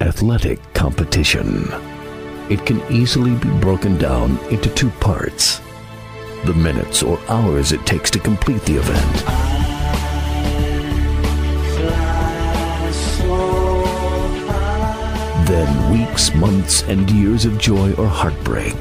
athletic competition. It can easily be broken down into two parts: the minutes or hours it takes to complete the event, then weeks, months, and years of joy or heartbreak.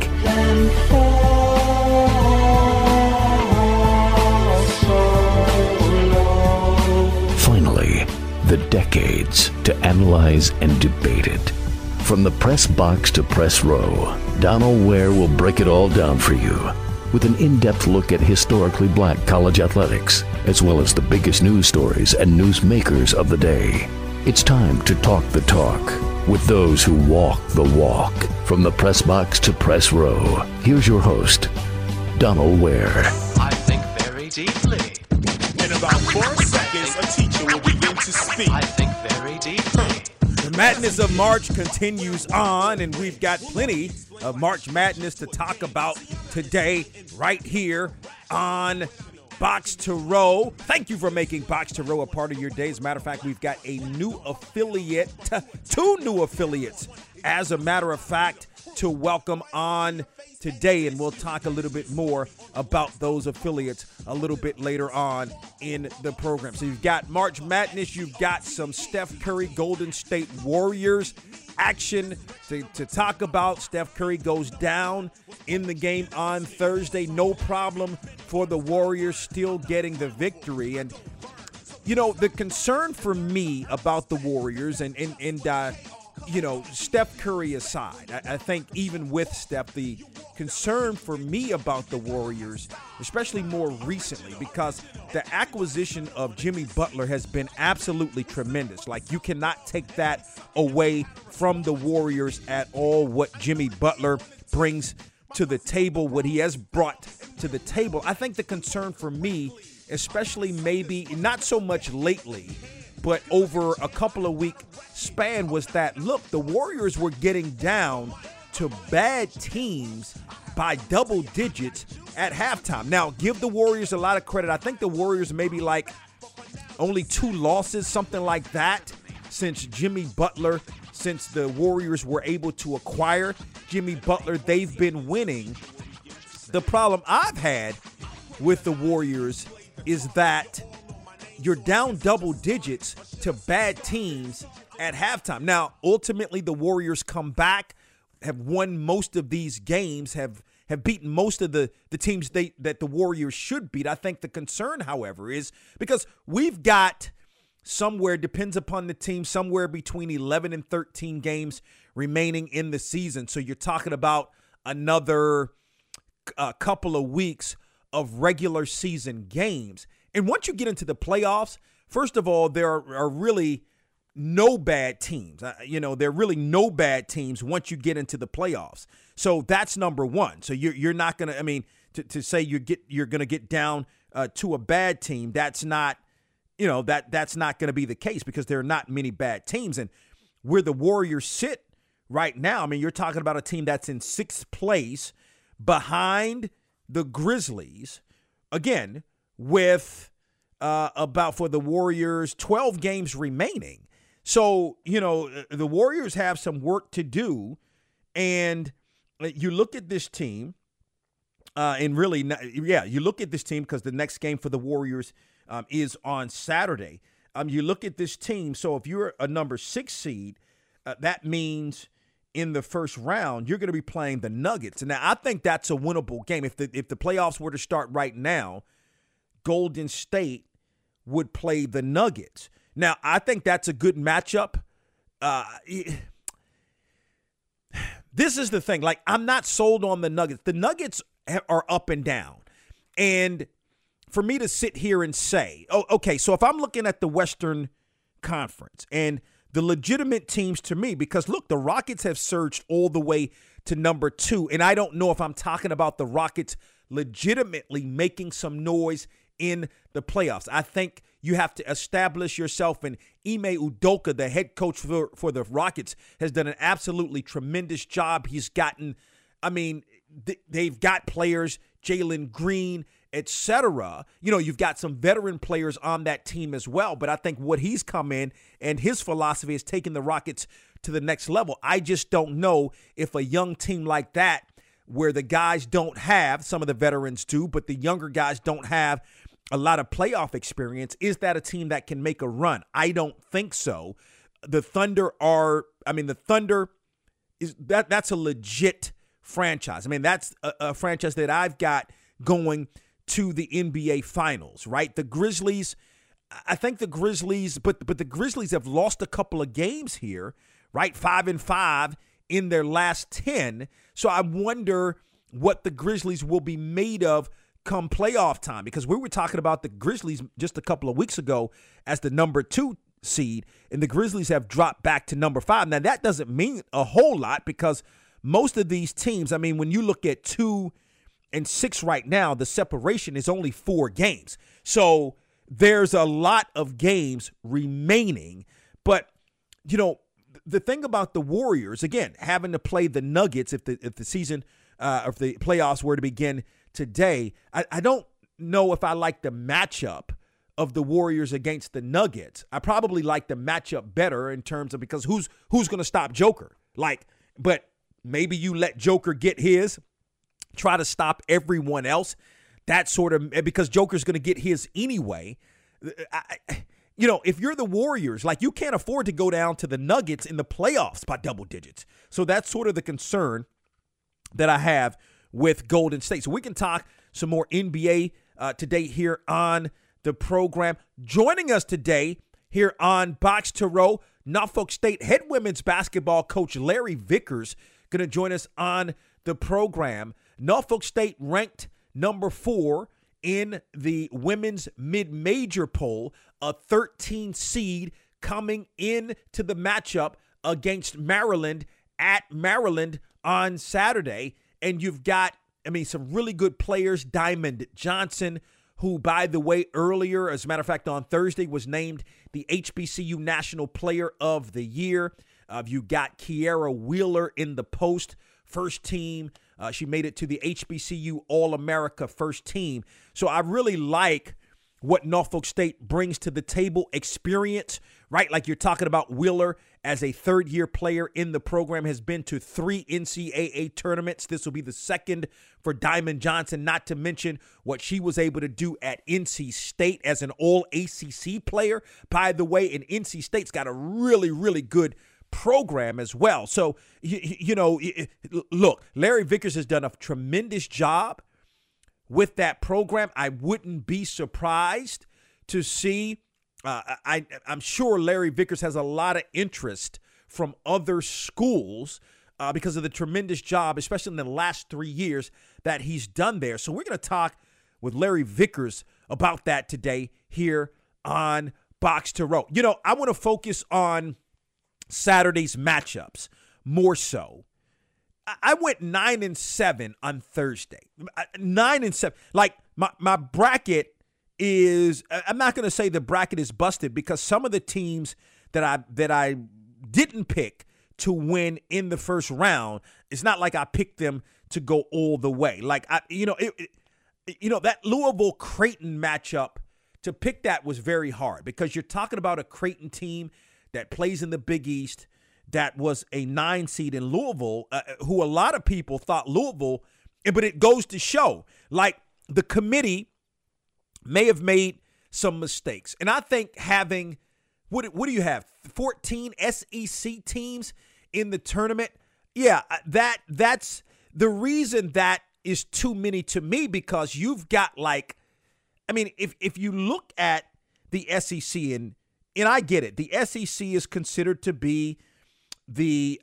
Finally, the decades to analyze and debate it. From the press box to press row, Donald Ware will break it all down for you with an in-depth look at historically black college athletics, as well as the biggest news stories and newsmakers of the day. It's time to talk the talk with those who walk the walk. From the press box to press row, here's your host, Donald Ware. I think very deeply. In about 4 seconds, a teacher will begin to speak. I think very deeply. The madness of March continues on, and we've got plenty of March Madness to talk about today right here on Box to Row. Thank you for making Box to Row a part of your day. As a matter of fact, we've got a new affiliate, two new affiliates, as a matter of fact, to welcome on today, and we'll talk a little bit more about those affiliates a little bit later on in the program. So you've got March Madness, you've got some Steph Curry Golden State Warriors action to talk about. Steph Curry goes down in the game on Thursday. No problem for the Warriors, still getting the victory. And, you know, the concern for me about the Warriors and you know, Steph Curry aside, I think even with Steph, the concern for me about the Warriors, especially more recently, because the acquisition of Jimmy Butler has been absolutely tremendous. Like, you cannot take that away from the Warriors at all, what Jimmy Butler brings to the table, what he has brought to the table. I think the concern for me, especially maybe not so much lately, but over a couple of week span, was that, look, the Warriors were getting down to bad teams by double digits at halftime. Now, give the Warriors a lot of credit. I think the Warriors maybe like only 2 losses, something like that, since Jimmy Butler, since the Warriors were able to acquire Jimmy Butler. They've been winning. The problem I've had with the Warriors is that you're down double digits to bad teams at halftime. Now, ultimately, the Warriors come back, have won most of these games, have beaten most of the teams that the Warriors should beat. I think the concern, however, is because we've got somewhere, depends upon the team, somewhere between 11 and 13 games remaining in the season. So you're talking about another couple of weeks of regular season games. And once you get into the playoffs, first of all, there are really no bad teams. There are really no bad teams once you get into the playoffs. So that's number one. So you're not going to, to say you're going to get down to a bad team, that's not, that's not going to be the case, because there are not many bad teams. And where the Warriors sit right now, you're talking about a team that's in 6th place behind the Grizzlies, again, with about, for the Warriors, 12 games remaining. So, the Warriors have some work to do. And you look at this team, you look at this team because the next game for the Warriors is on Saturday. You look at this team. So if you're a number 6 seed, that means in the first round, you're going to be playing the Nuggets. And now I think that's a winnable game. If the playoffs were to start right now, Golden State would play the Nuggets. Now, I think that's a good matchup. This is the thing. Like, I'm not sold on the Nuggets. The Nuggets are up and down. And for me to sit here and say, okay, so if I'm looking at the Western Conference and the legitimate teams to me, because, look, the Rockets have surged all the way to number 2, and I don't know if I'm talking about the Rockets legitimately making some noise in the playoffs. I think you have to establish yourself, and Ime Udoka, the head coach for the Rockets, has done an absolutely tremendous job. He's gotten, they've got players, Jalen Green etc. You've got some veteran players on that team as well. But I think what he's come in and his philosophy is taking the Rockets to the next level. I just don't know if a young team like that, where the guys don't have, some of the veterans do, but the younger guys don't have a lot of playoff experience, is that a team that can make a run? I don't think so. The Thunder is that's a legit franchise. That's a franchise that I've got going to the NBA Finals, right? The Grizzlies, I think the Grizzlies, but the Grizzlies have lost a couple of games here, right? 5-5 in their last 10. So I wonder what the Grizzlies will be made of come playoff time, because we were talking about the Grizzlies just a couple of weeks ago as the number 2 seed, and the Grizzlies have dropped back to number 5. Now, that doesn't mean a whole lot, because most of these teams, when you look at 2 and 6 right now, the separation is only 4 games. So there's a lot of games remaining. But, the thing about the Warriors, again, having to play the Nuggets if the season, if the playoffs were to begin today, I don't know if I like the matchup of the Warriors against the Nuggets. I probably like the matchup better in terms of, because who's going to stop Joker? But maybe you let Joker get his, try to stop everyone else. That sort of, because Joker's going to get his anyway. If you're the Warriors, you can't afford to go down to the Nuggets in the playoffs by double digits. So that's sort of the concern that I have with Golden State. So we can talk some more NBA today here on the program. Joining us today here on Box to Row, Norfolk State head women's basketball coach Larry Vickers going to join us on the program. Norfolk State ranked number 4 in the women's mid-major poll, a 13 seed coming into the matchup against Maryland at Maryland on Saturday. And you've got, some really good players. Diamond Johnson, who, by the way, earlier, as a matter of fact, on Thursday, was named the HBCU National Player of the Year. You got Kiara Wheeler in the post, first team. She made it to the HBCU All-America first team. So I really like what Norfolk State brings to the table. Experience, right? Like you're talking about Wheeler as a third-year player in the program, has been to 3 NCAA tournaments. This will be the second for Diamond Johnson, not to mention what she was able to do at NC State as an All-ACC player. By the way, and NC State's got a really, really good program as well. So, look, Larry Vickers has done a tremendous job with that program. I wouldn't be surprised to see, I'm sure Larry Vickers has a lot of interest from other schools because of the tremendous job, especially in the last 3 years, that he's done there. So we're going to talk with Larry Vickers about that today here on Box to Row. I want to focus on Saturday's matchups more so. I went 9-7 on Thursday. 9-7. Like my bracket is, I'm not going to say the bracket is busted, because some of the teams that I didn't pick to win in the first round, it's not like I picked them to go all the way. Like that Louisville Creighton matchup, to pick that was very hard, because you're talking about a Creighton team that plays in the Big East, that was a 9 seed in Louisville, who a lot of people thought Louisville, but it goes to show, like, the committee may have made some mistakes. And I think having, what do you have, 14 SEC teams in the tournament? Yeah, that's the reason that is too many to me, because you've got, if you look at the SEC, and I get it, the SEC is considered to be the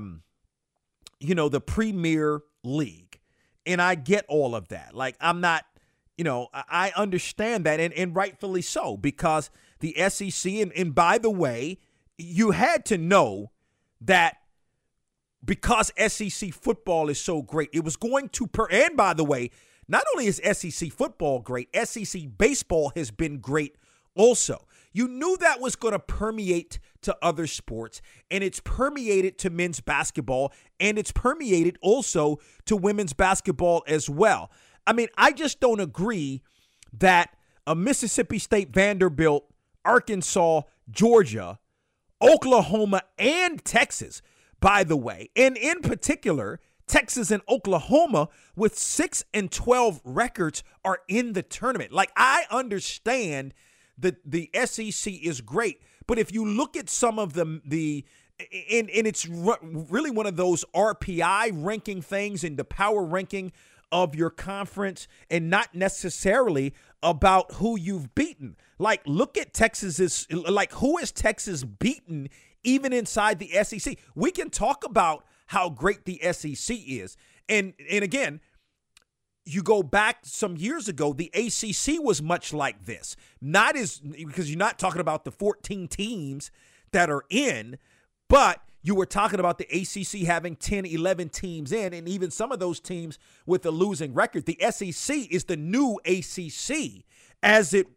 premier league. And I get all of that. Like, I'm not, I understand that, and rightfully so, because the SEC, and by the way, you had to know that because SEC football is so great, it was going to, and by the way, not only is SEC football great, SEC baseball has been great also. You knew that was going to permeate to other sports, and it's permeated to men's basketball, and it's permeated also to women's basketball as well. I mean, I just don't agree that a Mississippi State, Vanderbilt, Arkansas, Georgia, Oklahoma, and Texas, by the way, and in particular, Texas and Oklahoma with 6-12 records are in the tournament. Like, I understand that the SEC is great, but if you look at some of and it's really one of those RPI ranking things and the power ranking of your conference and not necessarily about who you've beaten. Like, look at Texas's, like, who has Texas beaten even inside the SEC? We can talk about how great the SEC is. And again, you go back some years ago, the ACC was much like this. Not as, because you're not talking about the 14 teams that are in, but you were talking about the ACC having 10, 11 teams in, and even some of those teams with a losing record. The SEC is the new ACC as it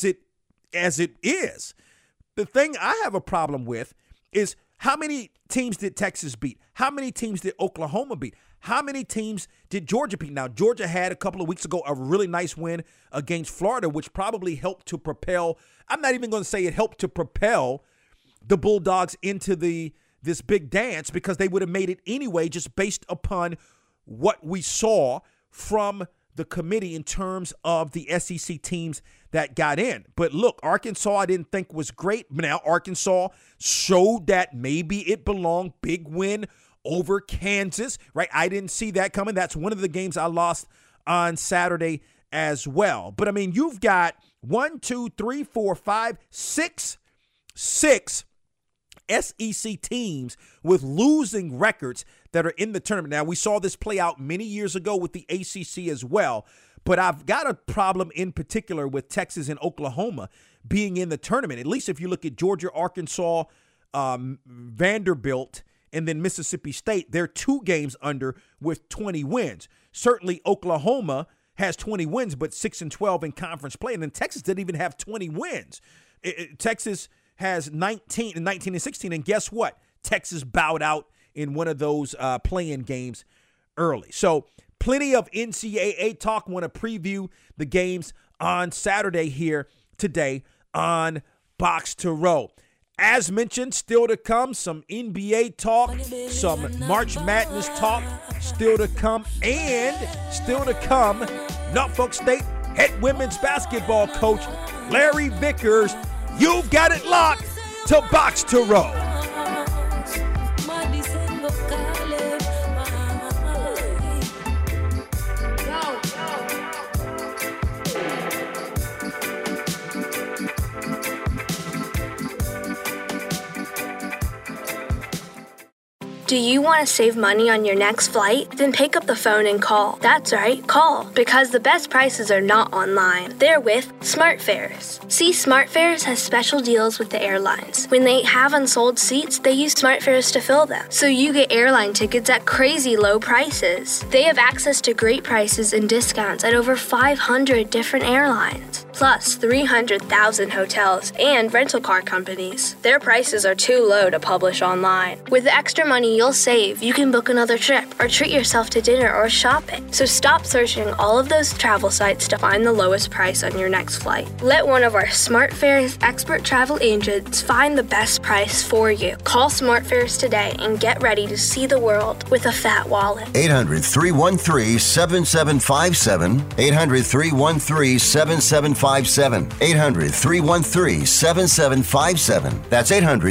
is. The thing I have a problem with is how many teams did Texas beat? How many teams did Oklahoma beat? How many teams did Georgia beat? Now, Georgia had a couple of weeks ago a really nice win against Florida, which probably helped to propel. I'm not even going to say it helped to propel the Bulldogs into this big dance, because they would have made it anyway just based upon what we saw from the committee in terms of the SEC teams that got in. But look, Arkansas I didn't think was great. Now Arkansas showed that maybe it belonged. Big win over Kansas, right? I didn't see that coming. That's one of the games I lost on Saturday as well. But I mean, you've got 6 SEC teams with losing records that are in the tournament. Now, we saw this play out many years ago with the ACC as well, but I've got a problem in particular with Texas and Oklahoma being in the tournament. At least if you look at Georgia, Arkansas, Vanderbilt, and then Mississippi State, they're 2 games under with 20 wins. Certainly Oklahoma has 20 wins, but 6-12 in conference play. And then Texas didn't even have 20 wins. Texas has 19 and 16. And guess what? Texas bowed out in one of those play-in games early. So plenty of NCAA talk. Want to preview the games on Saturday here today on Box to Row. As mentioned, still to come, some NBA talk, some March Madness talk, still to come, and still to come, Norfolk State head women's basketball coach Larry Vickers. You've got it locked to Box to Row. Do you want to save money on your next flight? Then pick up the phone and call. That's right, call. Because the best prices are not online. They're with SmartFares. See, SmartFares has special deals with the airlines. When they have unsold seats, they use SmartFares to fill them. So you get airline tickets at crazy low prices. They have access to great prices and discounts at over 500 different airlines. Plus 300,000 hotels and rental car companies. Their prices are too low to publish online. With the extra money you'll save, you can book another trip or treat yourself to dinner or shopping. So stop searching all of those travel sites to find the lowest price on your next flight. Let one of our SmartFares expert travel agents find the best price for you. Call SmartFares today and get ready to see the world with a fat wallet. 800-313-7757. 800-313-7757. 800-313-7757. That's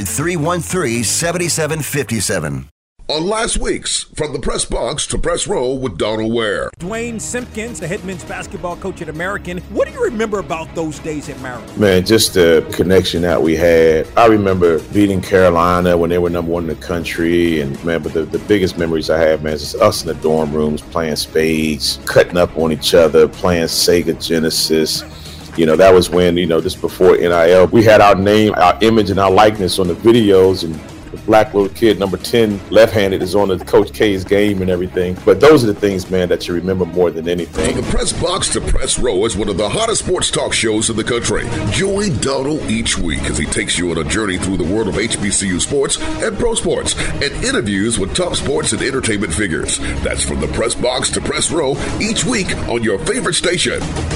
800-313-7757. On last week's From the Press Box to Press Row with Donald Ware. Dwayne Simpkins, the head men's basketball coach at American. What do you remember about those days at Maryland? Man, just the connection that we had. I remember beating Carolina when they were number 1 in the country. And, man, but the biggest memories I have, man, is just us in the dorm rooms playing spades, cutting up on each other, playing Sega Genesis. You know, that was when, just before NIL, we had our name, our image, and our likeness on the videos, and the black little kid, number 10, left-handed, is on the Coach K's game and everything. But those are the things, man, that you remember more than anything. From the Press Box to Press Row is one of the hottest sports talk shows in the country. Join Donald each week as he takes you on a journey through the world of HBCU sports and pro sports and interviews with top sports and entertainment figures. That's from the Press Box to Press Row each week on your favorite station.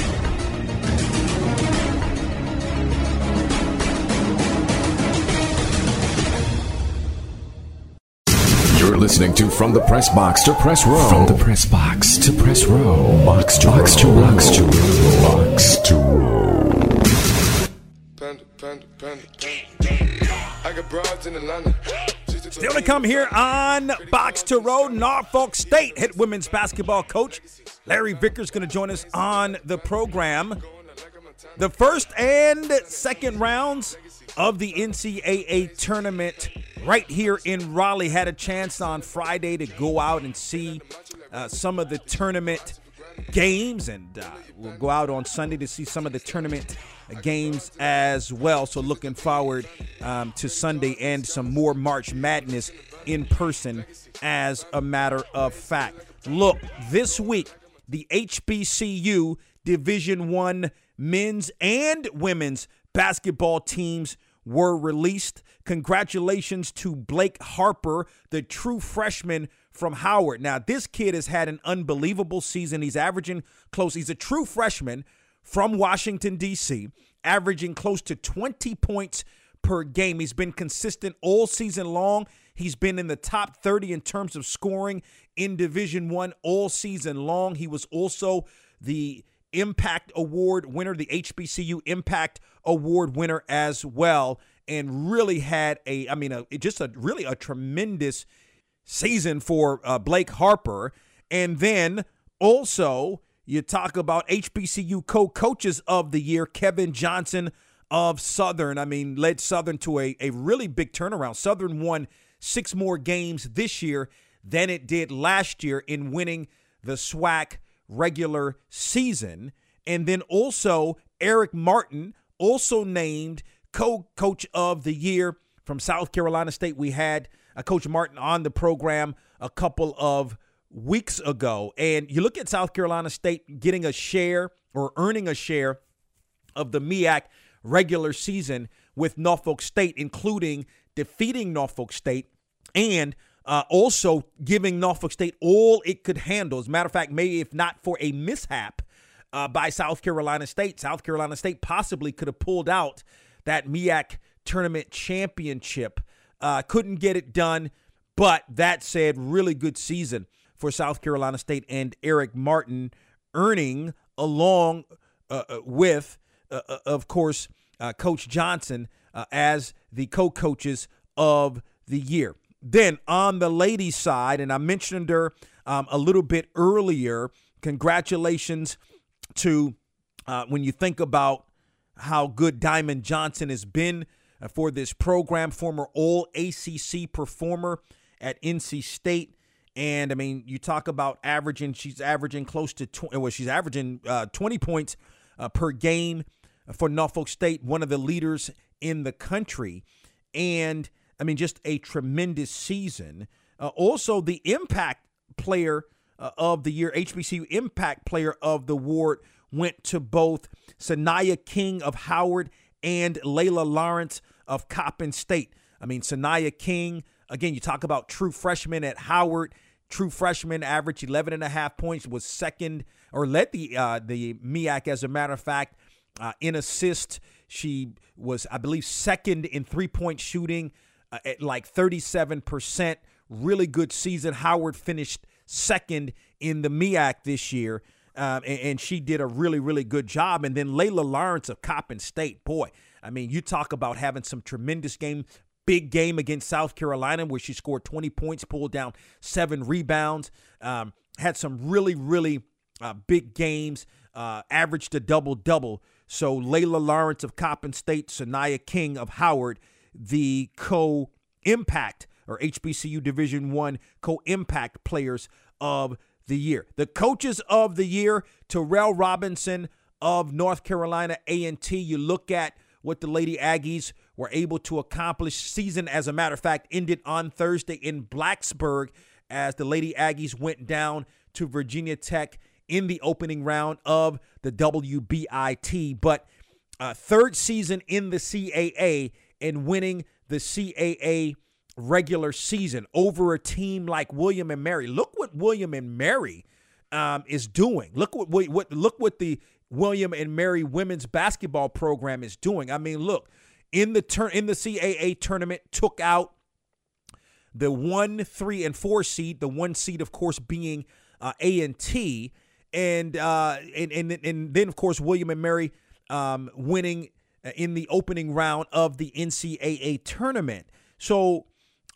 You're listening to From the Press Box to Press Row. From the Press Box to Press Row. Box to box to box to row. Box to row. I got broads in Atlanta. Still to come here on Box to Row, Norfolk State head women's basketball coach Larry Vickers going to join us on the program. The first and second rounds of the NCAA tournament right here in Raleigh. Had a chance on Friday to go out and see some of the tournament games, and we'll go out on Sunday to see some of the tournament games as well. So looking forward to Sunday and some more March Madness in person, as a matter of fact. Look, this week, the HBCU Division I men's and women's basketball teams were released. Congratulations to Blake Harper, the true freshman from Howard. Now, this kid has had an unbelievable season. He's averaging close. He's a true freshman from Washington, D.C., averaging close to 20 points per game. He's been consistent all season long. He's been in the top 30 in terms of scoring in Division I all season long. He was also the Impact Award winner, the HBCU Impact Award winner as well, and really had a tremendous season for Blake Harper. And then also you talk about HBCU co-coaches of the year, Kevin Johnson of Southern. Led Southern to a really big turnaround. Southern won 6 more games this year than it did last year in winning the SWAC regular season. And then also Eric Martin, also named co-coach of the year from South Carolina State. We had Coach Martin on the program a couple of weeks ago. And you look at South Carolina State getting a share or earning a share of the MEAC regular season with Norfolk State, including defeating Norfolk State and also giving Norfolk State all it could handle. As a matter of fact, maybe if not for a mishap by South Carolina State possibly could have pulled out that MEAC tournament championship. Couldn't get it done, but that said, really good season for South Carolina State and Eric Martin, earning along with, of course, Coach Johnson as the co-coaches of the year. Then on the ladies' side, and I mentioned her a little bit earlier, congratulations to when you think about how good Diamond Johnson has been for this program, former All-ACC performer at NC State. And, you talk about she's averaging close to 20 points per game for Norfolk State, one of the leaders in the country. And, just a tremendous season. Also, the Impact Player of the Year, HBCU Impact Player of the Award, went to both Sanaya King of Howard and Layla Lawrence of Coppin State. Sanaya King, again, you talk about true freshman at Howard. True freshman, averaged 11.5 points, was second, or led the MEAC, as a matter of fact, in assists. She was, I believe, second in three-point shooting at like 37%. Really good season. Howard finished second in the MEAC this year, and she did a really, really good job. And then Layla Lawrence of Coppin State, boy, you talk about having some tremendous game. Big game against South Carolina where she scored 20 points, pulled down 7 rebounds, had some really, really big games, averaged a double-double. So Layla Lawrence of Coppin State, Sanaya King of Howard, the co-impact or HBCU Division I co-impact players of the year. The coaches of the year, Terrell Robinson of North Carolina A&T. You look at what the Lady Aggies were able to accomplish. Season, as a matter of fact, ended on Thursday in Blacksburg as the Lady Aggies went down to Virginia Tech in the opening round of the WBIT. But third season in the CAA and winning the CAA regular season over a team like William & Mary. Look what William & Mary is doing. Look what the William & Mary women's basketball program is doing. I mean, look, in the CAA tournament, took out the 1, 3, and 4 seed. The 1 seed, of course, being A&T, and then of course William & Mary winning in the opening round of the NCAA tournament. So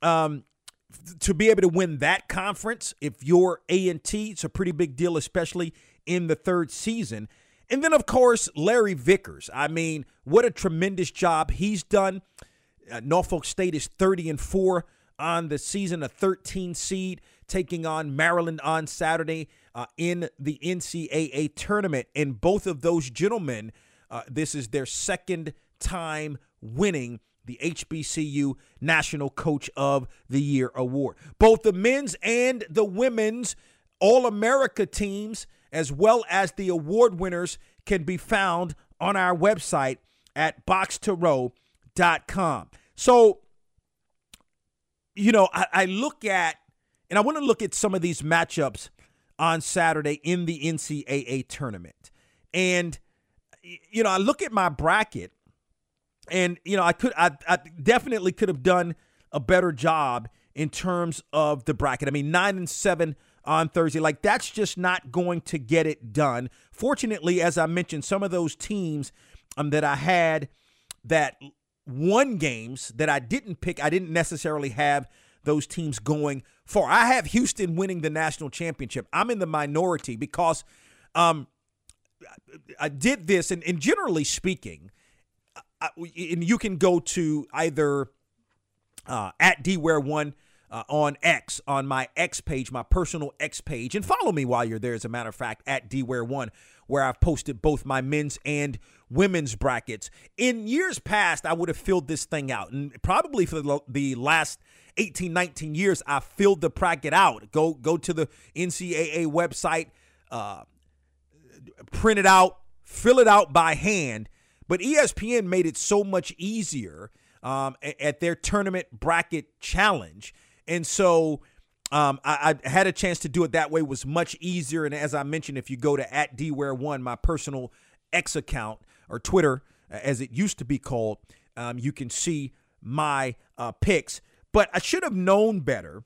to be able to win that conference, if you're A&T, it's a pretty big deal, especially in the third season. And then, of course, Larry Vickers. I mean, what a tremendous job he's done. Norfolk State is 30-4 on the season, a 13 seed, taking on Maryland on Saturday in the NCAA tournament. And both of those gentlemen, this is their second time winning the HBCU National Coach of the Year award. Both the men's and the women's All-America teams, as well as the award winners, can be found on our website at boxtorow.com. So, you know, I look at, and I want to look at some of these matchups on Saturday in the NCAA tournament. And, you know, I look at my bracket, and, you know, I definitely could have done a better job in terms of the bracket. I mean, 9-7 on Thursday. Like, that's just not going to get it done. Fortunately, as I mentioned, some of those teams that I had that won games that I didn't pick, I didn't necessarily have those teams going far. I have Houston winning the national championship. I'm in the minority because I did this, and generally speaking, and you can go to either at DWare1 on X, on my X page, my personal X page, and follow me while you're there, as a matter of fact, at DWare1, where I've posted both my men's and women's brackets. In years past, I would have filled this thing out, and probably for the last 18, 19 years, I filled the bracket out. Go to the NCAA website, print it out, fill it out by hand. But ESPN made it so much easier at their tournament bracket challenge. And so I had a chance to do it that way. It was much easier. And as I mentioned, if you go to at DWare1, my personal X account, or Twitter, as it used to be called, you can see my picks. But I should have known better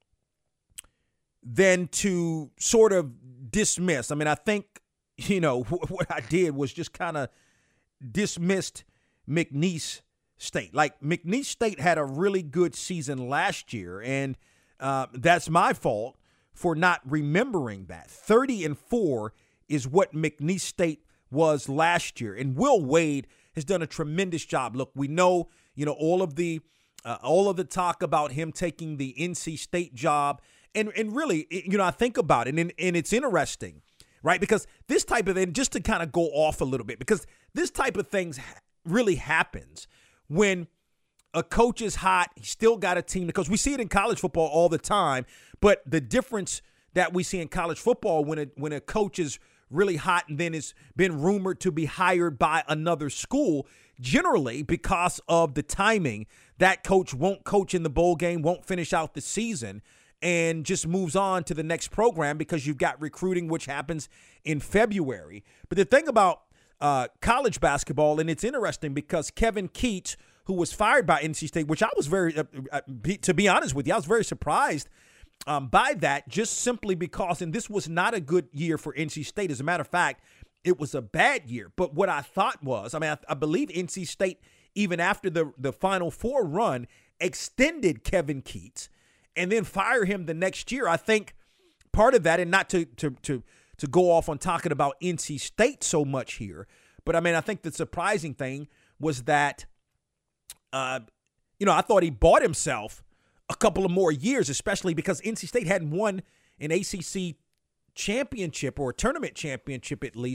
than to sort of dismiss. I mean, I think, you know, what I did was just kind of dismissed McNeese State. Like, McNeese State had a really good season last year, and that's my fault for not remembering that. 30-4 is what McNeese State was last year, and Will Wade has done a tremendous job. Look, we know, you know, all of the talk about him taking the NC State job, and really, you know, I think about it, and it's interesting, right? Because this type of thing, just to kind of go off a little bit, because this type of things really happens when a coach is hot, he's still got a team, because we see it in college football all the time. But the difference that we see in college football when a coach is really hot and then has been rumored to be hired by another school, generally because of the timing, that coach won't coach in the bowl game, won't finish out the season, and just moves on to the next program because you've got recruiting, which happens in February. But the thing about college basketball, and it's interesting because Kevin Keats, who was fired by NC State, which I was very, to be honest with you, I was very surprised by that, just simply because, and this was not a good year for NC State. As a matter of fact, it was a bad year. But what I thought was, I mean, I believe NC State, even after the Final Four run, extended Kevin Keats and then fire him the next year. I think part of that, and not to go off on talking about NC State so much here, but I mean, I think the surprising thing was that, you know, I thought he bought himself a couple of more years, especially because NC State hadn't won an ACC championship, or a tournament championship at least,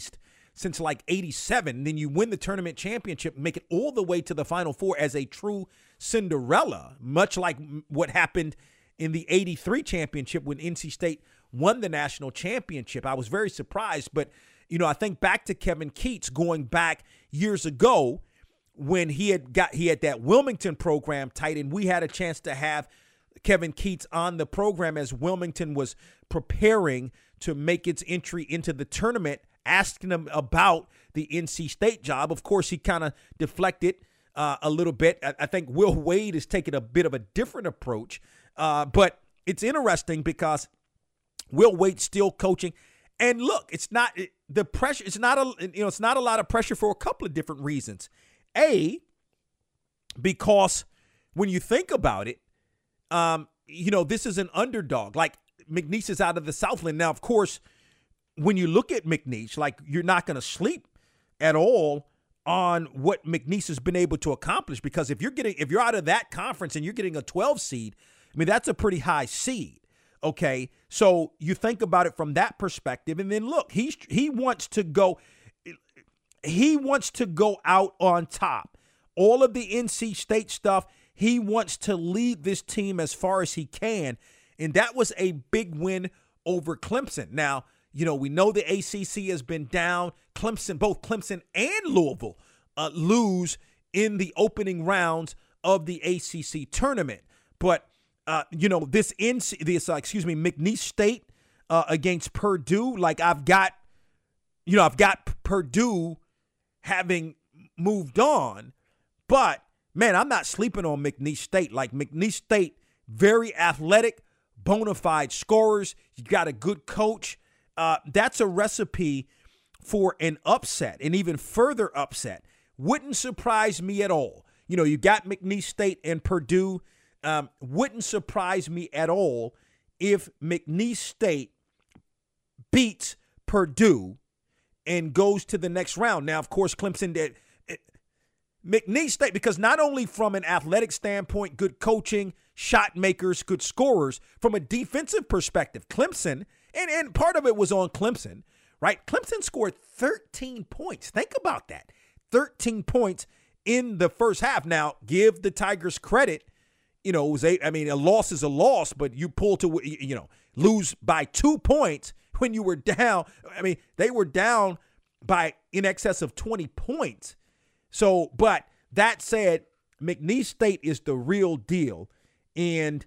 since like 87. Then you win the tournament championship, make it all the way to the Final Four as a true Cinderella, much like what happened in the 83 championship when NC State won the national championship. I was very surprised, but, I think back to Kevin Keatts going back years ago when he had that Wilmington program tight, and we had a chance to have Kevin Keatts on the program as Wilmington was preparing to make its entry into the tournament, asking him about the NC State job. Of course, he kind of deflected a little bit. I think Will Wade is taking a bit of a different approach, but it's interesting because Will Wade's still coaching. And look, it's not the pressure. It's not a lot of pressure for a couple of different reasons. A, because when you think about it, this is an underdog. Like McNeese is out of the Southland. Now, of course, when you look at McNeese, like you're not going to sleep at all on what McNeese has been able to accomplish, because if you're out of that conference and you're getting a 12 seed, I mean, that's a pretty high seed. Okay. So you think about it from that perspective. And then look, he wants to go out on top. All of the NC State stuff, he wants to lead this team as far as he can. And that was a big win over Clemson. Now, we know the ACC has been down. Both Clemson and Louisville lose in the opening rounds of the ACC tournament. But, McNeese State against Purdue, like I've got Purdue having moved on. But, man, I'm not sleeping on McNeese State. Like McNeese State, very athletic, bona fide scorers. You got a good coach. That's a recipe for an upset, an even further upset. Wouldn't surprise me at all. You got McNeese State and Purdue. Wouldn't surprise me at all if McNeese State beats Purdue and goes to the next round. Now, of course, Clemson did. McNeese State, because not only from an athletic standpoint, good coaching, shot makers, good scorers, from a defensive perspective, Clemson, and part of it was on Clemson, right? Clemson scored 13 points. Think about that. 13 points in the first half. Now, give the Tigers credit. It was a loss is a loss, but you pull to, lose by 2 points when you were down. I mean, they were down by in excess of 20 points. So, but that said, McNeese State is the real deal. And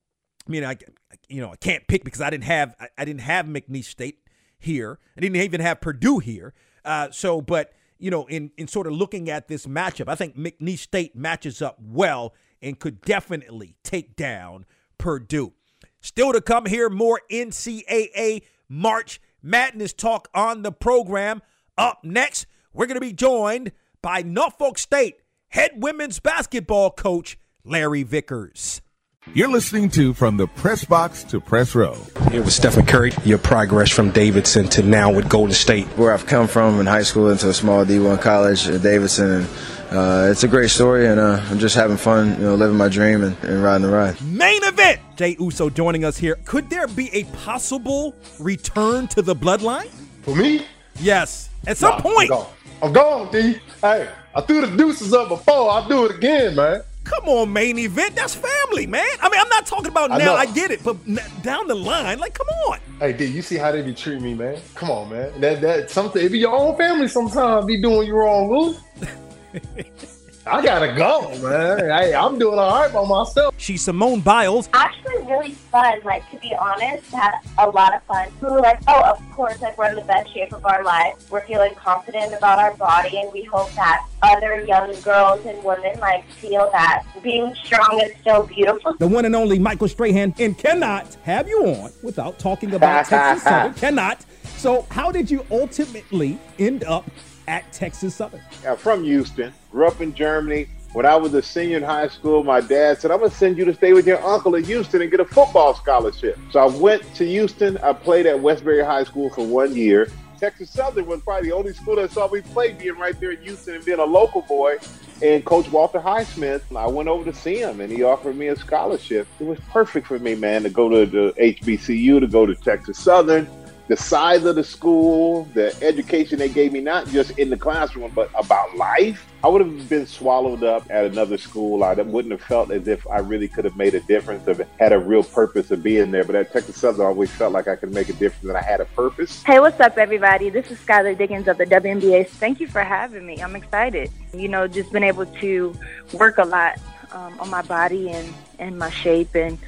I can't pick because I didn't have McNeese State here. I didn't even have Purdue here. But in sort of looking at this matchup, I think McNeese State matches up well and could definitely take down Purdue. Still to come here, more NCAA March Madness talk on the program. Up next, we're going to be joined by Norfolk State head women's basketball coach Larry Vickers. You're listening to From the Press Box to Press Row. Here with Stephen Curry, your progress from Davidson to now with Golden State. Where I've come from in high school into a small D1 college at Davidson. It's a great story, and I'm just having fun, living my dream and riding the ride. Main event! Jay Uso joining us here. Could there be a possible return to the bloodline? For me? Yes. At some point. I'm gone, D. Hey, I threw the deuces up before. I'll do it again, man. Come on, main event. That's family, man. I mean, I'm not talking about now. I get it, but down the line, like, come on. Hey, D, you see how they be treating me, man? Come on, man. That something. It be your own family sometimes. Be doing you wrong, Lou. I gotta go, man. Hey, I'm doing all right by myself. She's Simone Biles. Actually, really fun. Like, to be honest, had a lot of fun. We were like, oh, of course, like, we're in the best shape of our lives. We're feeling confident about our body, and we hope that other young girls and women, like, feel that being strong is so beautiful. The one and only Michael Strahan, and cannot have you on without talking about Texas Southern. Cannot. So how did you ultimately end up at Texas Southern? I'm from Houston, grew up in Germany. When I was a senior in high school, my dad said, I'm going to send you to stay with your uncle in Houston and get a football scholarship. So I went to Houston. I played at Westbury High School for 1 year. Texas Southern was probably the only school that saw me play, being right there in Houston and being a local boy. And Coach Walter Highsmith, I went over to see him, and he offered me a scholarship. It was perfect for me, man, to go to the HBCU, to go to Texas Southern. the size of the school, the education they gave me, not just in the classroom, but about life, I would have been swallowed up at another school. I wouldn't have felt as if I really could have made a difference, or had a real purpose of being there. But at Texas Southern, I always felt like I could make a difference and I had a purpose. Hey, what's up, everybody? This is Skylar Diggins of the WNBA. Thank you for having me. I'm excited. Just been able to work a lot on my body and my shape, and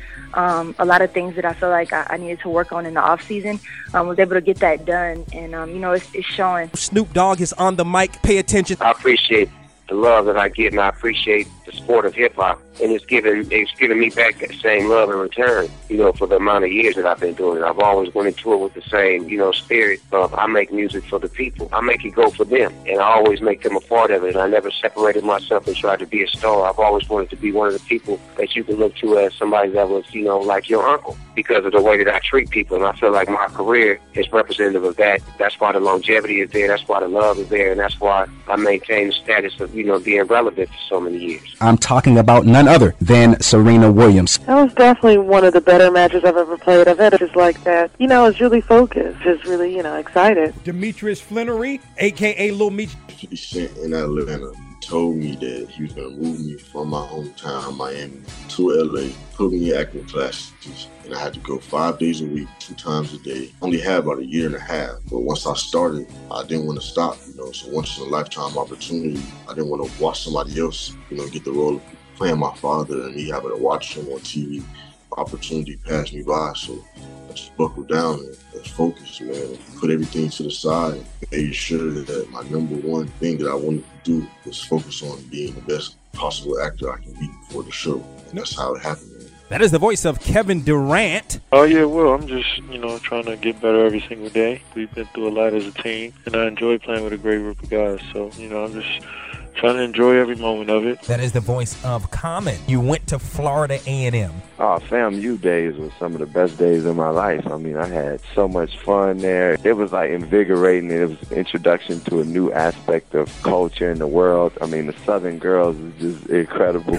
a lot of things that I feel like I needed to work on in the off season. Was able to get that done, and it's showing. Snoop Dogg is on the mic. Pay attention. I appreciate the love that I get, and I appreciate the sport of hip hop, and it's giving me back that same love in return. For the amount of years that I've been doing it, I've always went into it with the same spirit of I make music for the people. I make it go for them, and I always make them a part of it. And I never separated myself and tried to be a star. I've always wanted to be one of the people that you can look to as somebody that was like your uncle, because of the way that I treat people. And I feel like my career is representative of that. That's why the longevity is there. That's why the love is there, and that's why I maintain the status of being relevant for so many years. I'm talking about none other than Serena Williams. That was definitely one of the better matches I've ever played. I've had just like that. I was really focused, just really, excited. Demetrius Flannery, a.k.a. Lil Meech. 50 Cent in Atlanta told me that he was going to move me from my hometown, Miami, to LA, put me in acting classes, and I had to go 5 days a week, 2 times a day. Only had about a year and a half, but once I started, I didn't want to stop, so once in a lifetime opportunity. I didn't want to watch somebody else, get the role of playing my father and me having to watch him on TV. Opportunity passed me by, so I just buckled down and focused, man, and put everything to the side and made sure that my number one thing that I wanted to do was focus on being the best possible actor I can be before the show. And that's how it happened, man. That is the voice of Kevin Durant. Oh, yeah, well, I'm just, trying to get better every single day. We've been through a lot as a team, and I enjoy playing with a great group of guys. So, I'm just trying to enjoy every moment of it. That is the voice of Common. You went to Florida A&M. Oh, FAMU days were some of the best days of my life. I mean, I had so much fun there. It was invigorating. It was an introduction to a new aspect of culture in the world. I mean, the Southern girls was just incredible.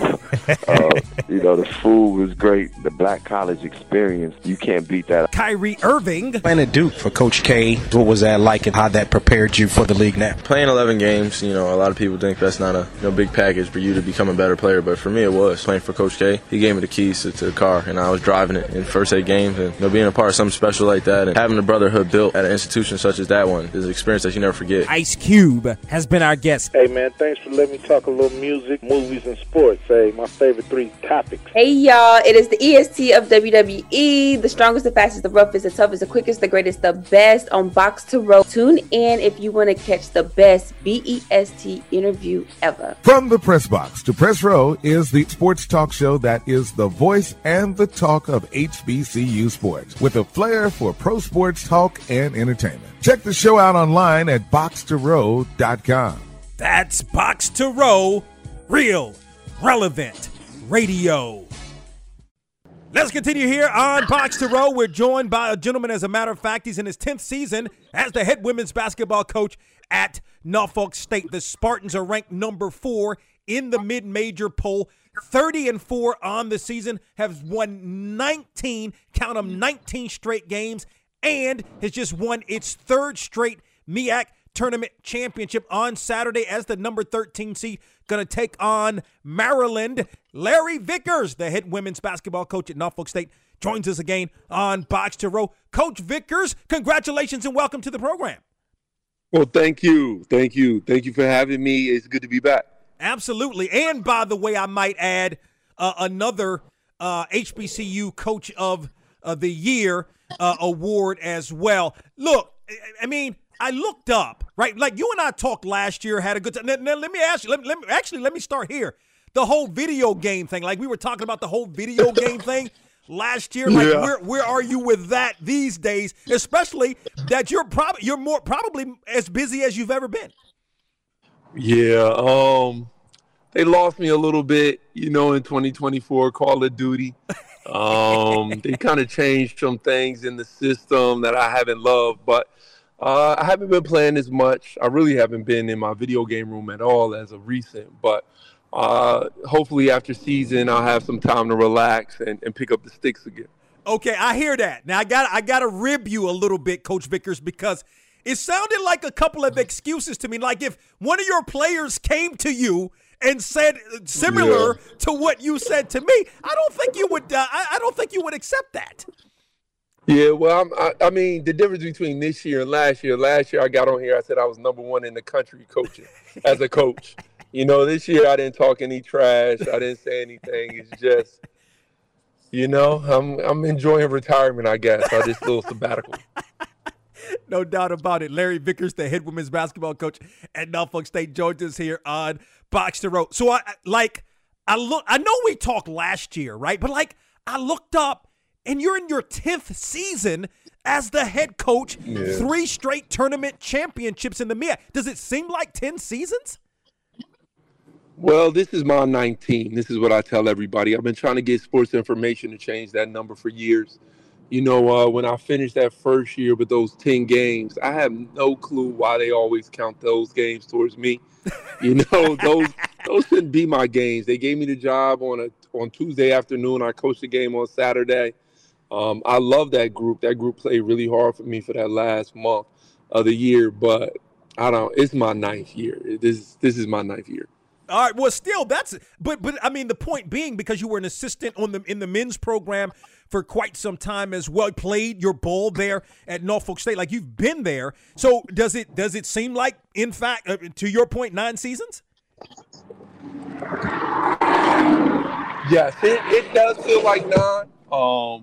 The food was great. The black college experience, you can't beat that. Kyrie Irving. Playing at Duke for Coach K, what was that like and how that prepared you for the league now? Playing 11 games, a lot of people think that's not a big package for you to become a better player, but for me it was. Playing for Coach K, he gave me the keys to the car, and I was driving it in the first 8 games, and being a part of something special like that and having a brotherhood built at an institution such as that one is an experience that you never forget. Ice Cube has been our guest. Hey man, thanks for letting me talk a little music, movies, and sports. Hey, my favorite 3 topics. Hey y'all, it is the EST of WWE, the strongest, the fastest, the roughest, the toughest, the quickest, the greatest, the best on Box to Row. Tune in if you want to catch the best BEST interview ever. From the Press Box to Press Row is the sports talk show that is the voice and the talk of HBCU sports, with a flair for pro sports talk and entertainment. Check the show out online at boxtorow.com. That's Box to Row, real, relevant radio. Let's continue here on Box to Row. We're joined by a gentleman, as a matter of fact, he's in his 10th season as the head women's basketball coach at Norfolk State. The Spartans are ranked number 4 in the mid-major poll, 30-4 on the season, have won 19, count them, 19 straight games, and has just won its 3rd straight MEAC tournament championship on Saturday as the number 13 seed, going to take on Maryland. Larry Vickers, the head women's basketball coach at Norfolk State, joins us again on Box to Row. Coach Vickers, congratulations and welcome to the program. Well, thank you. Thank you. Thank you for having me. It's good to be back. Absolutely. And by the way, I might add another HBCU Coach of the Year award as well. Look, I mean, I looked up, right? Like you and I talked last year, had a good time. Now let me ask you, let me start here. The whole video game thing, like we were talking about the whole video game thing last year. Like where are you with that these days? Especially that you're probably as busy as you've ever been. Yeah, they lost me a little bit, in 2024 Call of Duty. They kind of changed some things in the system that I haven't loved, but I haven't been playing as much. I really haven't been in my video game room at all as of recent, but hopefully after season I'll have some time to relax and pick up the sticks again. Okay, I hear that. Now I got to rib you a little bit, Coach Vickers, because it sounded like a couple of excuses to me. Like if one of your players came to you and said similar to what you said to me, I don't think you would. I don't think you would accept that. Yeah, well, I mean, the difference between this year and last year. Last year, I got on here. I said I was #1 in the country coaching as a coach. You know, this year I didn't talk any trash. I didn't say anything. It's just, you know, I'm enjoying retirement, I guess. I just a little sabbatical. No doubt about it. Larry Vickers, the head women's basketball coach at Norfolk State, joins us here on Box to Row. So I know we talked last year, right? But I looked up, and you're in your 10th season as the head coach. Yeah. 3 straight tournament championships in the MEAC. Does it seem like 10 seasons? Well, this is my 19. This is what I tell everybody. I've been trying to get sports information to change that number for years. You know, when I finished that first year with those 10 games, I have no clue why they always count those games towards me. You know, those shouldn't be my games. They gave me the job on Tuesday afternoon. I coached the game on Saturday. I love that group. That group played really hard for me for that last month of the year. But it's my 9th year. This is my 9th year. All right. Well, still, but I mean, the point being, because you were an assistant in the men's program for quite some time as well, played your ball there at Norfolk State, like you've been there. So does it seem like, in fact, to your point, 9 seasons? Yes, it does feel like 9.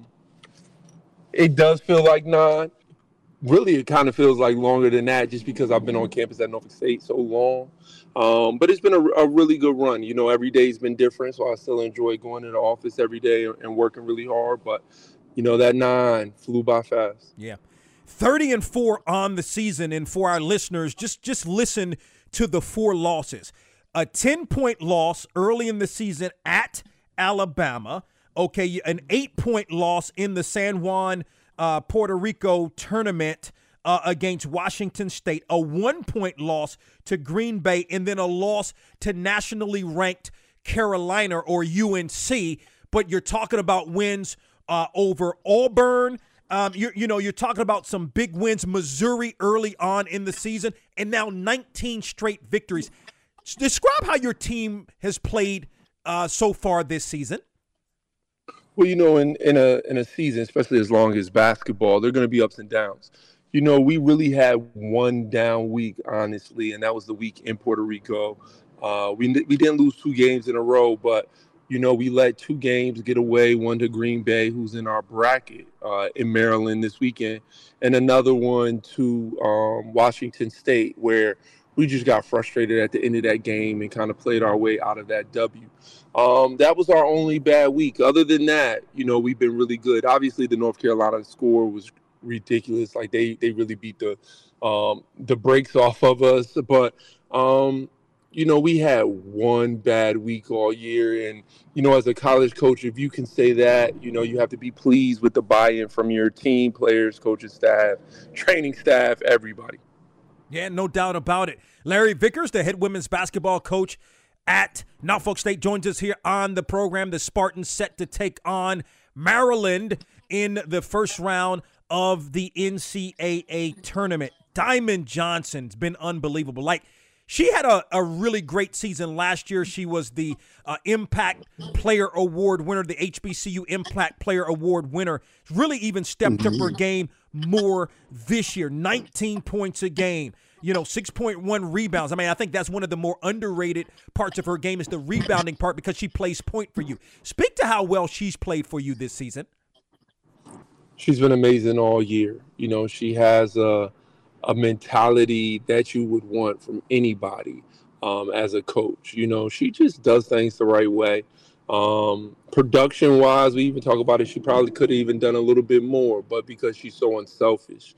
It does feel like 9. Really, it kind of feels like longer than that, just because I've been on campus at Norfolk State so long. But it's been a really good run. You know, every day's been different, so I still enjoy going to the office every day and working really hard. But, you know, that 9 flew by fast. Yeah. 30-4 on the season. And for our listeners, just listen to the 4 losses. A 10-point loss early in the season at Alabama. Okay, an 8-point loss in the San Juan, Puerto Rico tournament against Washington State, a 1-point loss to Green Bay, and then a loss to nationally ranked Carolina or UNC. But you're talking about wins over Auburn. You're talking about some big wins, Missouri early on in the season, and now 19 straight victories. Describe how your team has played so far this season. Well, you know, in a season, especially as long as basketball, there are going to be ups and downs. You know, we really had one down week, honestly, and that was the week in Puerto Rico. We didn't lose 2 games in a row, but, you know, we let 2 games get away, one to Green Bay, who's in our bracket in Maryland this weekend, and another one to Washington State, where we just got frustrated at the end of that game and kind of played our way out of that W. That was our only bad week. Other than that, you know, we've been really good. Obviously, the North Carolina score was ridiculous. Like they really beat the brakes off of us. But you know, we had one bad week all year, and you know, as a college coach, if you can say that, you know, you have to be pleased with the buy-in from your team, players, coaching staff, training staff, everybody. Yeah, no doubt about it. Larry Vickers, the head women's basketball coach at Norfolk State, joins us here on the program. The Spartans set to take on Maryland in the first round of the NCAA tournament. Diamond Johnson's been unbelievable. Like, she had a really great season last year. She was the Impact Player Award winner, the HBCU Impact Player Award winner. Really even stepped up her game more this year. 19 points a game, you know, 6.1 rebounds. I mean, I think that's one of the more underrated parts of her game is the rebounding part, because she plays point for you. Speak to how well she's played for you this season. She's been amazing all year. You know, she has a mentality that you would want from anybody as a coach. You know, she just does things the right way. Production-wise, we even talk about it, she probably could have even done a little bit more, but because she's so unselfish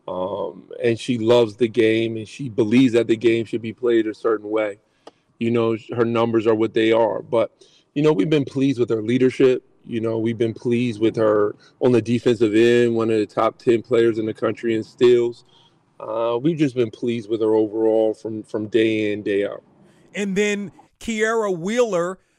and she loves the game and she believes that the game should be played a certain way, you know, her numbers are what they are. But, you know, we've been pleased with her leadership. You know, we've been pleased with her on the defensive end, one of the top 10 players in the country in steals. We've just been pleased with her overall from day in, day out. And then Kiara Wheeler,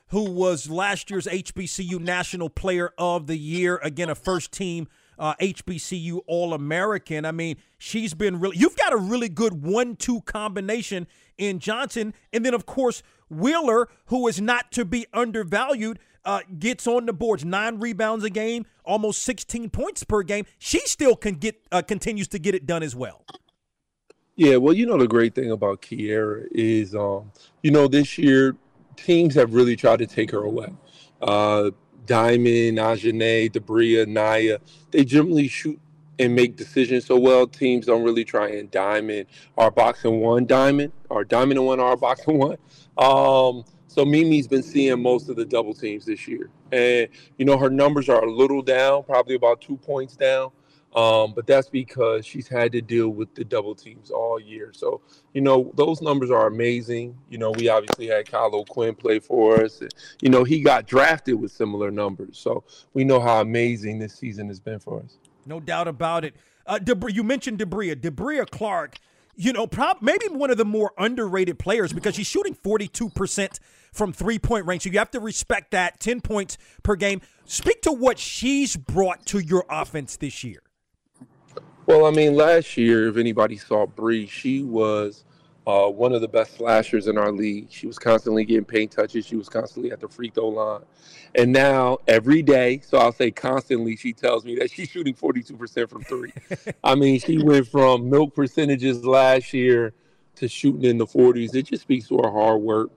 who was last year's HBCU National Player of the Year, again, a first-team HBCU All-American. I mean, she's been really – you've got a really good 1-2 combination in Johnson. And then, of course, Wheeler, who is not to be undervalued, gets on the boards, 9 rebounds a game, almost 16 points per game. She still continues to get it done as well. Yeah, well, the great thing about Kiera is, this year teams have really tried to take her away. Diamond, Ajane, Debria, Naya, they generally shoot and make decisions so well. Teams don't really try and diamond our box and one diamond, or diamond and one, our box and one. So Mimi's been seeing most of the double teams this year. And, her numbers are a little down, probably about 2 points down. But that's because she's had to deal with the double teams all year. So, those numbers are amazing. We obviously had Kyle O'Quinn play for us. And, he got drafted with similar numbers. So we know how amazing this season has been for us. No doubt about it. You mentioned Debria Clark, maybe one of the more underrated players because she's shooting 42% from three-point range. So you have to respect that, 10 points per game. Speak to what she's brought to your offense this year. Well, last year, if anybody saw Bree, she was one of the best slashers in our league. She was constantly getting paint touches. She was constantly at the free throw line. And now, every day, so I'll say constantly, she tells me that she's shooting 42% from three. She went from milk percentages last year to shooting in the 40s. It just speaks to her hard work.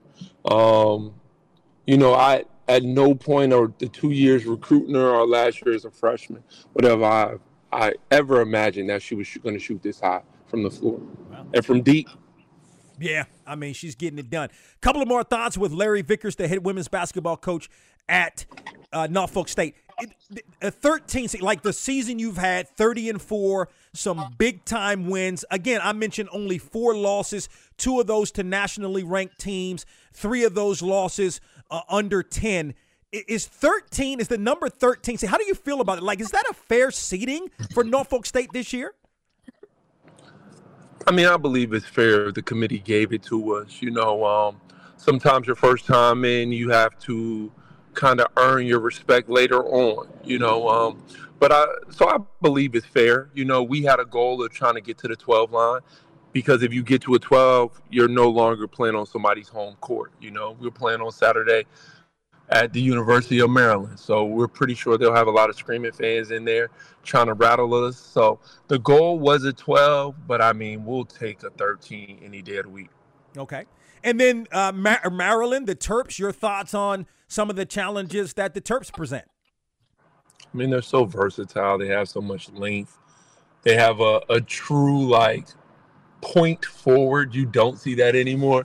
I at no point or the 2 years recruiting her or last year as a freshman, whatever I ever imagined that she was going to shoot this high from the floor and from deep. Yeah, she's getting it done. A couple of more thoughts with Larry Vickers, the head women's basketball coach at Norfolk State. 13, like the season you've had, 30-4, some big-time wins. Again, I mentioned only 4 losses, 2 of those to nationally ranked teams, 3 of those losses under 10. Is the number 13? How do you feel about it? Is that a fair seeding for Norfolk State this year? I believe it's fair. The committee gave it to us. Sometimes your first time in, you have to kind of earn your respect later on, so I believe it's fair. We had a goal of trying to get to the 12 line because if you get to a 12, you're no longer playing on somebody's home court. We're playing on Saturday at the University of Maryland. So we're pretty sure they'll have a lot of screaming fans in there trying to rattle us. So the goal was a 12, but we'll take a 13 any day of the week. Okay. And then Maryland, the Terps, your thoughts on some of the challenges that the Terps present? They're so versatile. They have so much length. They have a true, point forward. You don't see that anymore.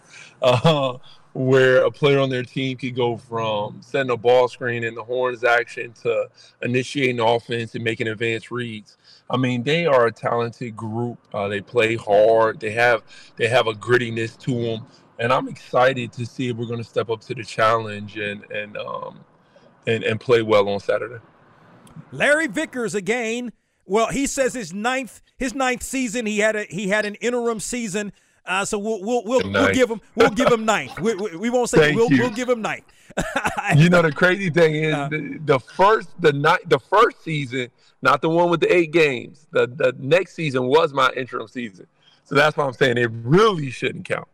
Where a player on their team could go from setting a ball screen in the horns action to initiating offense and making advanced reads. They are a talented group. They play hard. They have a grittiness to them. And I'm excited to see if we're going to step up to the challenge and play well on Saturday. Larry Vickers again. Well, he says his ninth season. He had an interim season. So we'll give him ninth. We won't say we'll give him ninth. The crazy thing is the first season, not the one with the 8 games. The next season was my interim season. So that's why I'm saying it really shouldn't count.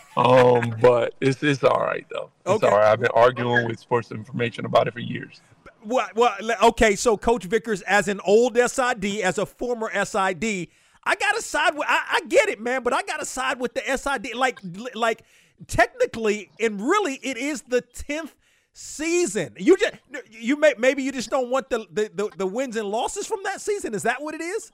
But it's all right though. It's all right. I've been arguing with Sports Information about it for years. Well, okay. So Coach Vickers, as an old SID, as a former SID, I gotta side with. I get it, man, but I gotta side with the SID. Like technically, and really, it is the 10th season. Maybe you just don't want the wins and losses from that season. Is that what it is?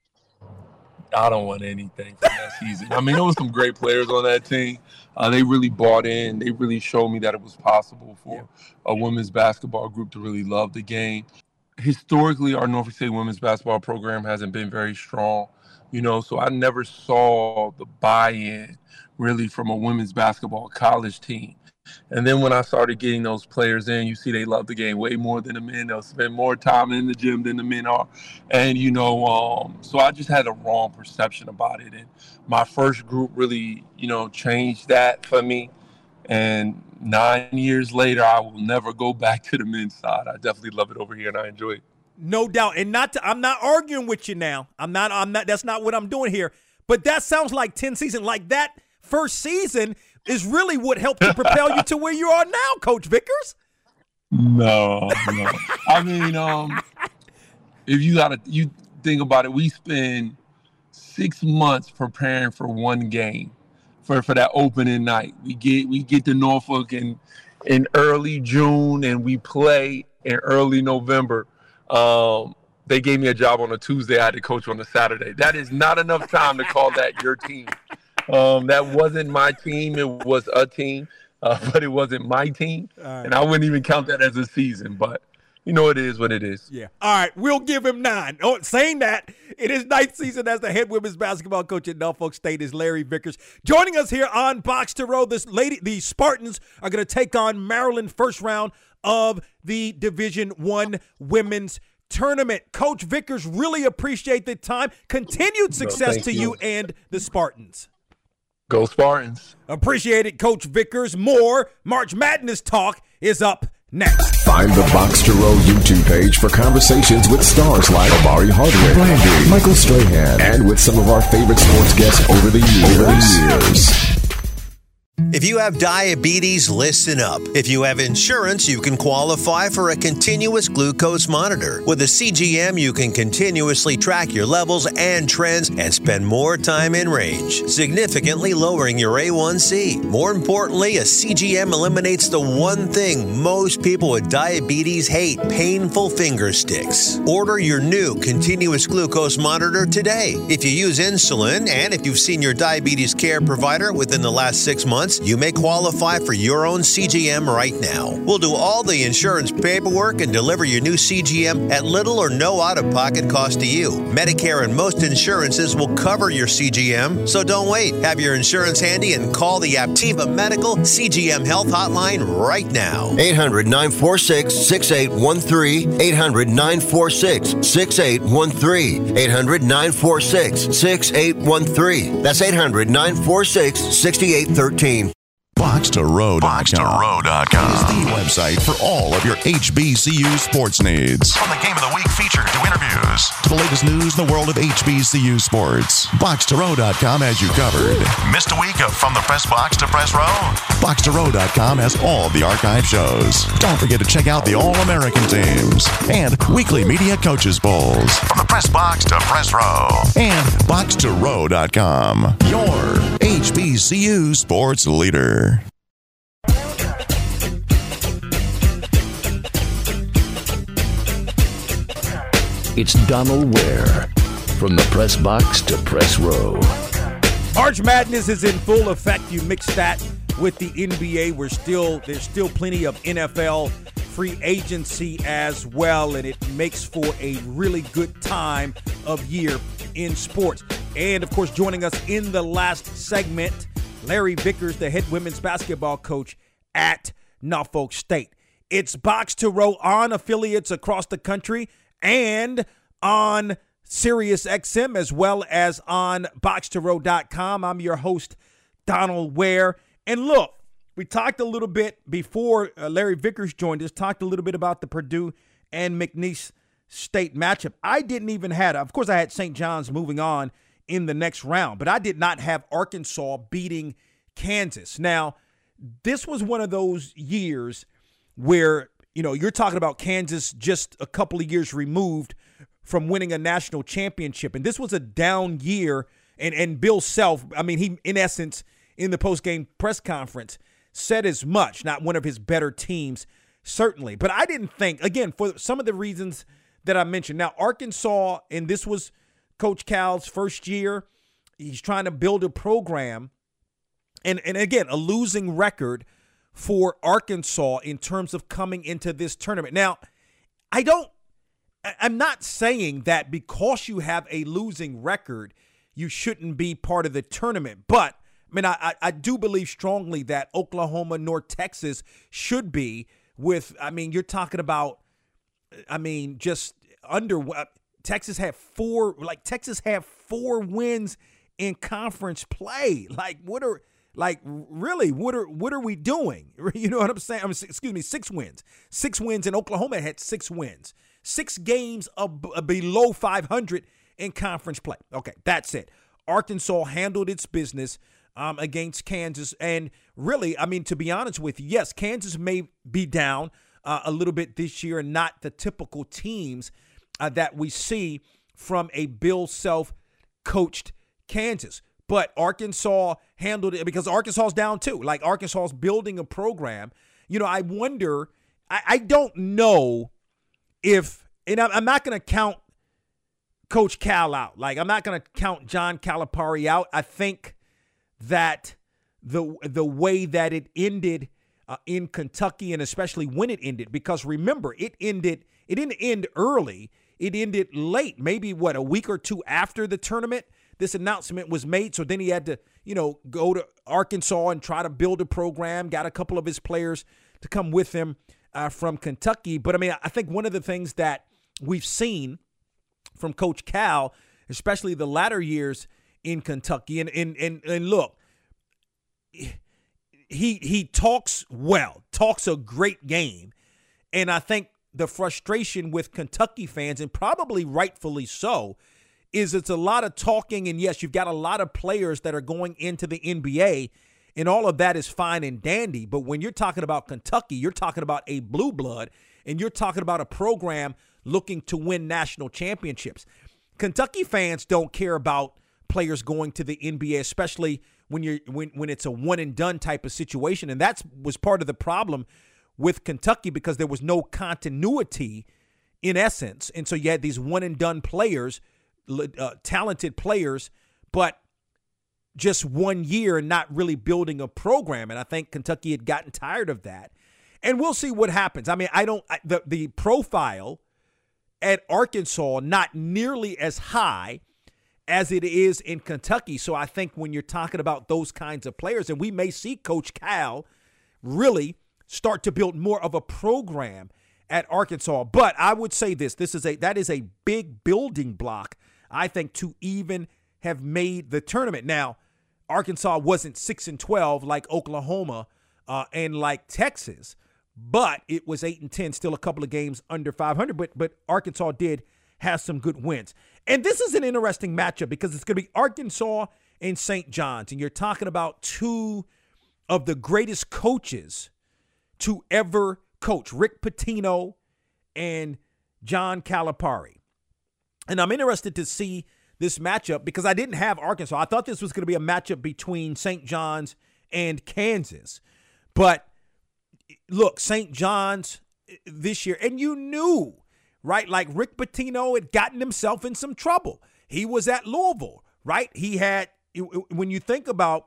I don't want anything from that season. There was some great players on that team. They really bought in. They really showed me that it was possible for a women's basketball group to really love the game. Historically, our Norfolk State women's basketball program hasn't been very strong. So I never saw the buy-in really from a women's basketball college team. And then when I started getting those players in, you see they love the game way more than the men. They'll spend more time in the gym than the men are. And, so I just had a wrong perception about it. And my first group really, changed that for me. And 9 years later, I will never go back to the men's side. I definitely love it over here, and I enjoy it. No doubt. And I'm not arguing with you now. I'm not. That's not what I'm doing here. But that sounds like 10 seasons. Like that first season is really what helped to propel you to where you are now, Coach Vickers. No. I mean, if you think about it, we spend 6 months preparing for one game, for that opening night. We get to Norfolk in early June, and we play in early November. They gave me a job on a Tuesday. I had to coach on a Saturday. That is not enough time to call that your team. That wasn't my team. It was a team, but it wasn't my team. And I wouldn't even count that as a season. But, it is what it is. Yeah. All right. We'll give him 9. Oh, saying that, it is 9th season as the head women's basketball coach at Norfolk State is Larry Vickers. Joining us here on Box to Row, the Spartans are going to take on Maryland first round of the Division I women's tournament. Coach Vickers, really appreciate the time. Continued success to you and the Spartans. Go Spartans. Appreciate it, Coach Vickers. More March Madness talk is up next. Find the Box to Row YouTube page for conversations with stars like Amari Hardwick, Brandy, Michael Strahan, and with some of our favorite sports guests over the years. If you have diabetes, listen up. If you have insurance, you can qualify for a continuous glucose monitor. With a CGM, you can continuously track your levels and trends and spend more time in range, significantly lowering your A1C. More importantly, a CGM eliminates the one thing most people with diabetes hate: painful finger sticks. Order your new continuous glucose monitor today. If you use insulin and if you've seen your diabetes care provider within the last 6 months, you may qualify for your own CGM right now. We'll do all the insurance paperwork and deliver your new CGM at little or no out-of-pocket cost to you. Medicare and most insurances will cover your CGM, so don't wait. Have your insurance handy and call the Aptiva Medical CGM Health Hotline right now. 800-946-6813. 800-946-6813. 800-946-6813. That's 800-946-6813. BoxToRow.com is the website for all of your HBCU sports needs. From the Game of the Week feature to interviews to the latest news in the world of HBCU sports, BoxToRow.com has you covered. Missed a week of From the Press Box to Press Row? BoxToRow.com has all the archive shows. Don't forget to check out the All-American teams and weekly media coaches polls. From the Press Box to Press Row and BoxToRow.com, your HBCU sports leader. It's Donald Ware, from the press box to press row. March Madness is in full effect. You mix that with the NBA. There's still plenty of NFL free agency as well, and it makes for a really good time of year in sports. And, of course, joining us in the last segment, Larry Vickers, the head women's basketball coach at Norfolk State. It's Box to Row on affiliates across the country and on Sirius XM as well as on BoxToRow.com. I'm your host, Donald Ware. And look, we talked a little bit before Larry Vickers joined us, talked a little bit about the Purdue and McNeese State matchup. I didn't even have, of course I had St. John's moving on in the next round, but I did not have Arkansas beating Kansas. Now, this was one of those years where, you're talking about Kansas just a couple of years removed from winning a national championship. And this was a down year. And Bill Self, he, in essence, in the post-game press conference, said as much. Not one of his better teams, certainly. But I didn't think, again, for some of the reasons that I mentioned. Now, Arkansas, and this was Coach Cal's first year. He's trying to build a program. And again, a losing record for Arkansas in terms of coming into this tournament. Now, I'm not saying that because you have a losing record, you shouldn't be part of the tournament. But, I do believe strongly that Oklahoma, North Texas should be with, you're talking about, just under, Texas have four wins in conference play. Like, really, what are we doing? You know what I'm saying? 6 wins. 6 wins, and Oklahoma had 6 wins. 6 games below 500 in conference play. Okay, that's it. Arkansas handled its business against Kansas. And really, I mean, to be honest with you, yes, Kansas may be down a little bit this year and not the typical teams that we see from a Bill Self-coached Kansas. But Arkansas handled it because Arkansas's down too. Like, Arkansas's building a program. You know, I wonder, I don't know if, and I'm not going to count Coach Cal out. Like, I'm not going to count John Calipari out. I think that the way that it ended in Kentucky, and especially when it ended, because remember, it didn't end early. It ended late, maybe a week or two after the tournament. This announcement was made, so then he had to, go to Arkansas and try to build a program, got a couple of his players to come with him from Kentucky. But, I mean, I think one of the things that we've seen from Coach Cal, especially the latter years in Kentucky, and look, he talks well, talks a great game, and I think the frustration with Kentucky fans, and probably rightfully so, is it's a lot of talking, and yes, you've got a lot of players that are going into the NBA, and all of that is fine and dandy, but when you're talking about Kentucky, you're talking about a blue blood, and you're talking about a program looking to win national championships. Kentucky fans don't care about players going to the NBA, especially when it's a one and done type of situation, and that was part of the problem with Kentucky, because there was no continuity in essence, and so you had these one and done players, talented players, but just 1 year and not really building a program. And I think Kentucky had gotten tired of that. And we'll see what happens. I mean, the profile at Arkansas not nearly as high as it is in Kentucky. So I think when you're talking about those kinds of players, and we may see Coach Cal really start to build more of a program at Arkansas. But I would say that is a big building block, I think, to even have made the tournament. Now, Arkansas wasn't 6-12 like Oklahoma and like Texas, but it was 8-10, still a couple of games under 500. But Arkansas did have some good wins. And this is an interesting matchup because it's going to be Arkansas and St. John's, and you're talking about two of the greatest coaches to ever coach, Rick Pitino and John Calipari. And I'm interested to see this matchup because I didn't have Arkansas. I thought this was going to be a matchup between St. John's and Kansas. But look, St. John's this year, and you knew, right? Like Rick Pitino had gotten himself in some trouble. He was at Louisville, right? He had, when you think about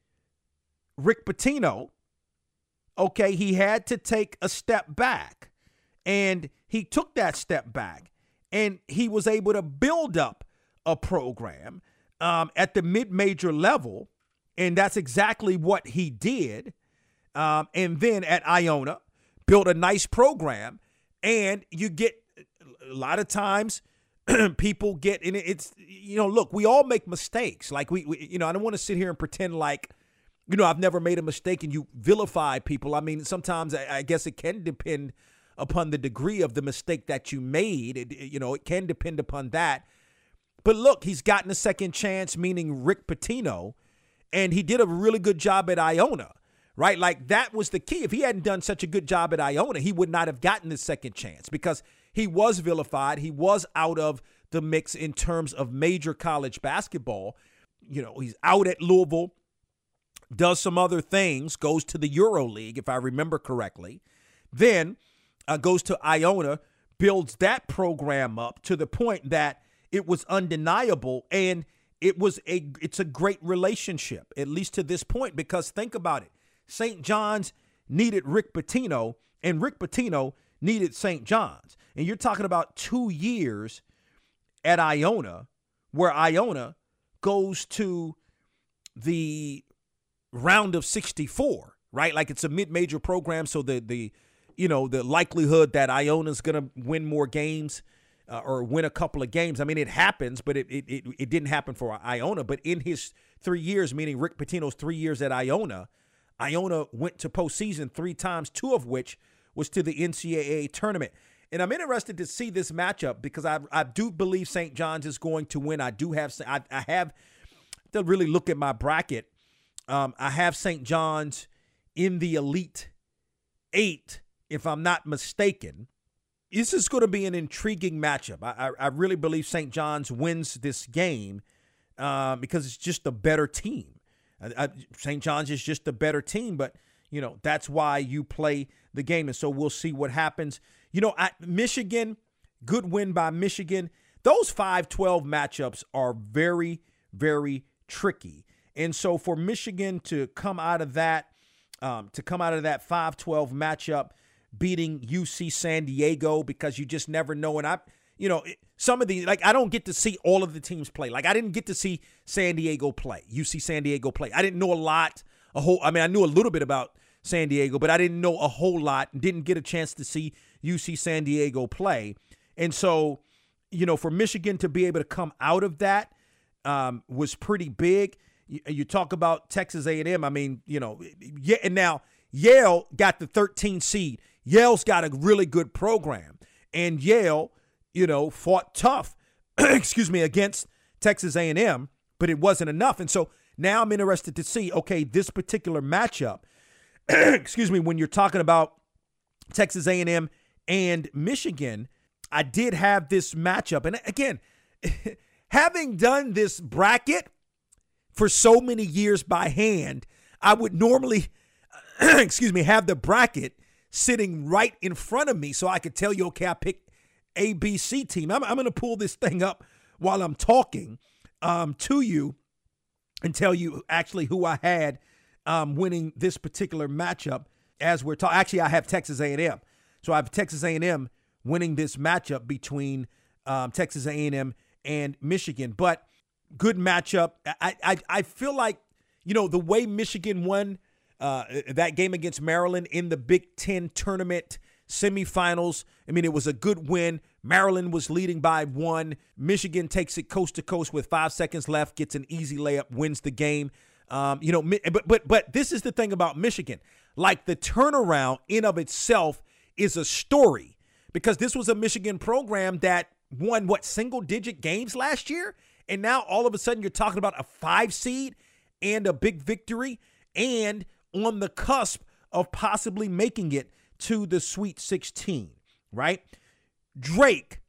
Rick Pitino, okay, he had to take a step back, and he took that step back, and he was able to build up a program at the mid-major level, and that's exactly what he did. And then at Iona, built a nice program, and you get a lot of times people get in it. It's, look, we all make mistakes. Like we I don't want to sit here and pretend like, I've never made a mistake and you vilify people. I mean, sometimes I guess it can depend upon the degree of the mistake that you made. It can depend upon that. But look, he's gotten a second chance, meaning Rick Pitino, and he did a really good job at Iona, right? Like that was the key. If he hadn't done such a good job at Iona, he would not have gotten the second chance because he was vilified. He was out of the mix in terms of major college basketball. He's out at Louisville, does some other things, goes to the EuroLeague, if I remember correctly, then goes to Iona, builds that program up to the point that it was undeniable, and it's a great relationship, at least to this point, because think about it. St. John's needed Rick Pitino, and Rick Pitino needed St. John's. And you're talking about 2 years at Iona, where Iona goes to the round of 64, right? Like it's a mid-major program, so the likelihood that Iona's going to win more games or win a couple of games. I mean, it happens, but it didn't happen for Iona. But in his 3 years, meaning Rick Pitino's 3 years at Iona went to postseason 3 times, 2 of which was to the NCAA tournament. And I'm interested to see this matchup because I do believe St. John's is going to win. I have to really look at my bracket. I have St. John's in the Elite 8, if I'm not mistaken. This is going to be an intriguing matchup. I really believe St. John's wins this game because it's just a better team. St. John's is just a better team, but, that's why you play the game. And so we'll see what happens. Michigan, good win by Michigan. Those 5-12 matchups are very, very tricky. And so for Michigan to come out of that 5-12 matchup, beating UC San Diego, because you just never know. And some of the, I don't get to see all of the teams play. I didn't get to see San Diego play, UC San Diego play. I didn't know I knew a little bit about San Diego, but I didn't know a whole lot and didn't get a chance to see UC San Diego play. And so, for Michigan to be able to come out of that was pretty big. You talk about Texas A&M. And now Yale got the 13 seed. Yale's got a really good program. And Yale, fought tough, against Texas A&M, but it wasn't enough. And so now I'm interested to see, okay, this particular matchup, when you're talking about Texas A&M and Michigan, I did have this matchup. And again, having done this bracket for so many years by hand, I would normally, have the bracket sitting right in front of me so I could tell you, okay, I picked ABC team. I'm going to pull this thing up while I'm talking to you and tell you actually who I had winning this particular matchup as we're talking. Actually, I have Texas A&M. So I have Texas A&M winning this matchup between Texas A&M and Michigan. But good matchup. I feel like, the way Michigan won that game against Maryland in the Big Ten tournament semifinals, it was a good win. Maryland was leading by 1. Michigan takes it coast to coast with 5 seconds left, gets an easy layup, wins the game. But this is the thing about Michigan. The turnaround in of itself is a story, because this was a Michigan program that won single-digit games last year, and now all of a sudden you're talking about a 5 seed and a big victory and on the cusp of possibly making it to the Sweet 16, right? Drake.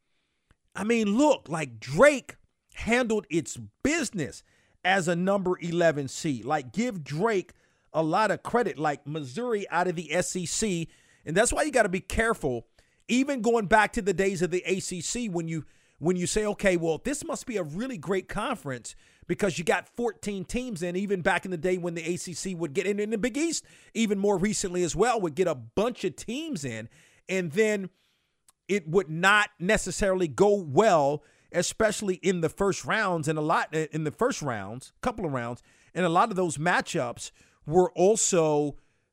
Drake handled its business as a number 11 seed. Give Drake a lot of credit, Missouri out of the SEC. And that's why you got to be careful, even going back to the days of the ACC, when you say, okay, well, this must be a really great conference because you got 14 teams in, even back in the day when the ACC would get in the Big East, even more recently as well, would get a bunch of teams in, and then it would not necessarily go well, especially in the first rounds, and couple of rounds, and a lot of those matchups were also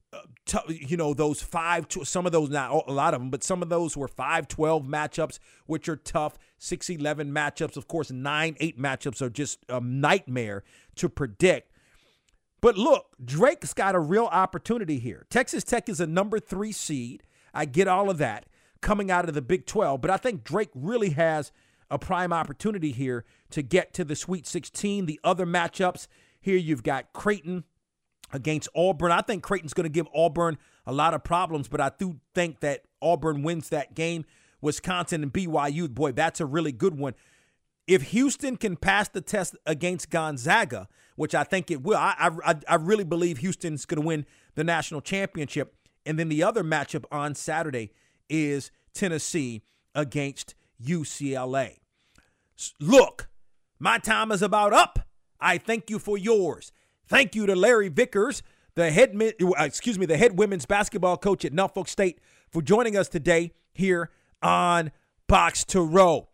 those 5, some of those, not a lot of them, but some of those were 5-12 matchups, which are tough. 6-11 matchups, of course, 9-8 matchups are just a nightmare to predict. But look, Drake's got a real opportunity here. Texas Tech is a number 3 seed. I get all of that coming out of the Big 12, but I think Drake really has a prime opportunity here to get to the Sweet 16. The other matchups here, you've got Creighton against Auburn. I think Creighton's going to give Auburn a lot of problems, but I do think that Auburn wins that game. Wisconsin and BYU, boy, that's a really good one. If Houston can pass the test against Gonzaga, which I think it will, I really believe Houston's going to win the national championship. And then the other matchup on Saturday is Tennessee against UCLA. Look, my time is about up. I thank you for yours. Thank you to Larry Vickers, the head women's basketball coach at Norfolk State, for joining us today here on Box to Row.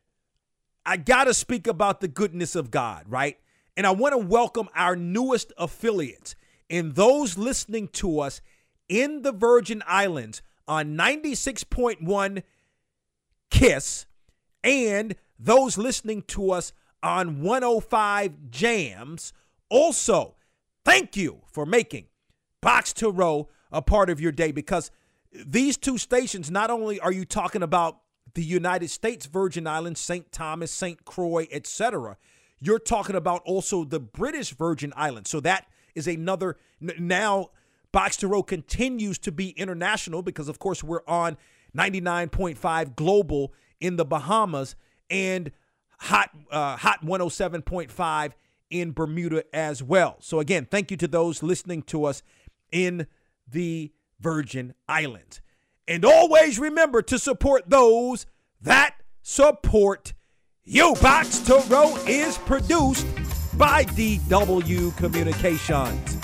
I got to speak about the goodness of God, right? And I want to welcome our newest affiliates and those listening to us in the Virgin Islands on 96.1 KISS and those listening to us on 105 Jams. Also, thank you for making Box to Row a part of your day, because these two stations, not only are you talking about the United States Virgin Islands, St. Thomas, St. Croix, etc., you're talking about also the British Virgin Islands. So that is another, now Box to Row continues to be international because, of course, we're on 99.5 global in the Bahamas and Hot 107.5 in Bermuda as well. So again, thank you to those listening to us in the Virgin Islands. And always remember to support those that support you. Box to Row is produced by DW Communications.